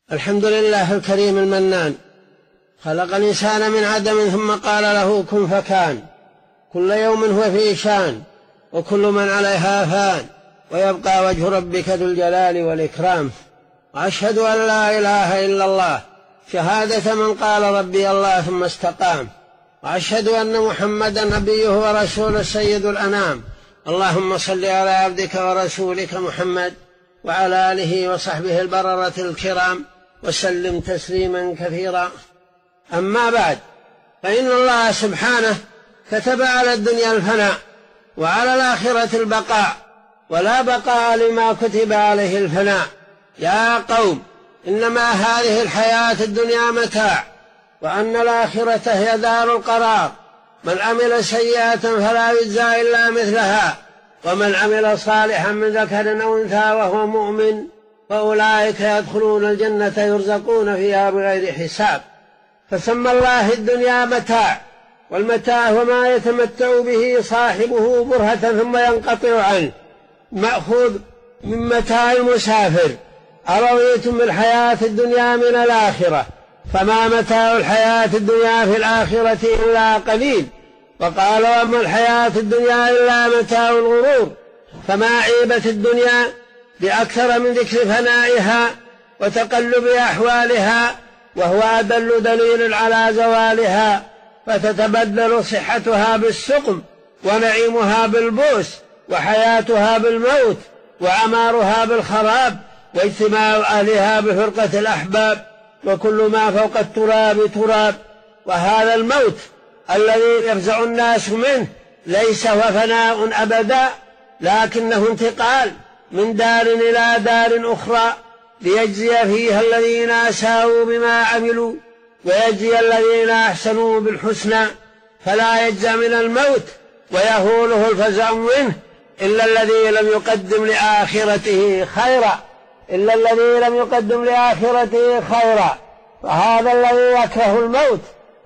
الحمد لله الكريم المنان، خلق الإنسان من عدم ثم قال له كن فكان. كل يوم هو في شان، وكل من عليها فان، ويبقى وجه ربك ذو الجلال والإكرام. وأشهد أن لا إله إلا الله شهادة من قال ربي الله ثم استقام. وأشهد أن محمدا نبيه ورسوله سيد الأنام. اللهم صل على عبدك ورسولك محمد وعلى آله وصحبه البررة الكرام، وسلم تسليما كثيرا. أما بعد، فإن الله سبحانه كتب على الدنيا الفناء وعلى الآخرة البقاء، ولا بقاء لما كتب عليه الفناء. يا قوم، إنما هذه الحياة الدنيا متاع، وأن الآخرة هي دار القرار. من عمل سيئة فلا يجزى إلا مثلها، ومن عمل صالحا من ذكر أو أنثى وهو مؤمن فأولئك يدخلون الجنة يرزقون فيها بغير حساب. فسمى الله الدنيا متاع، والمتاع هو ما يتمتع به صاحبه برهة ثم ينقطع عنه، مأخوذ من متاع المسافر. أرضيتم بالحياة الدنيا من الآخرة، فما متاع الحياة الدنيا في الآخرة إلا قليل. وقالوا أما الحياة الدنيا إلا متاع الغرور. فما عيبت الدنيا بأكثر من ذكر فنائها وتقلب أحوالها، وهو أدل دليل على زوالها. فتتبدل صحتها بالسقم، ونعيمها بالبؤس، وحياتها بالموت، وعمارها بالخراب، واجتماع أهلها بفرقة الأحباب، وكل ما فوق التراب تراب. وهذا الموت الذي يفزع الناس منه ليس هو فناء أبدا، لكنه انتقال من دار إلى دار أخرى، ليجزي فيها الذين أساءوا بما عملوا، ويجزي الذين أحسنوا بالحسنى. فلا يجزى من الموت ويهوله الفزع منه إلا الذي لم يقدم لآخرته خيرا، إلا الذي لم يقدم لآخرته خيرا. فهذا الذي يكره الموت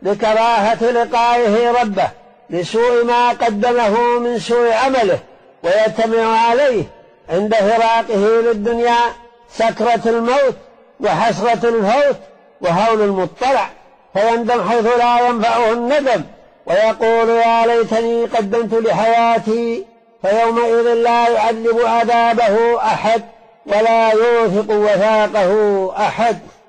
لكراهة لقائه ربه، لسوء ما قدمه من سوء عمله، ويتمع عليه عند فراقه للدنيا سكرة الموت وحسرة الفوت وهول المطلع، فيندم حيث لا ينفعه الندم، ويقول يا ليتني قدمت لحياتي. فيومئذ لا يعذب عذابه أحد، ولا يوثق وثاقه أحد.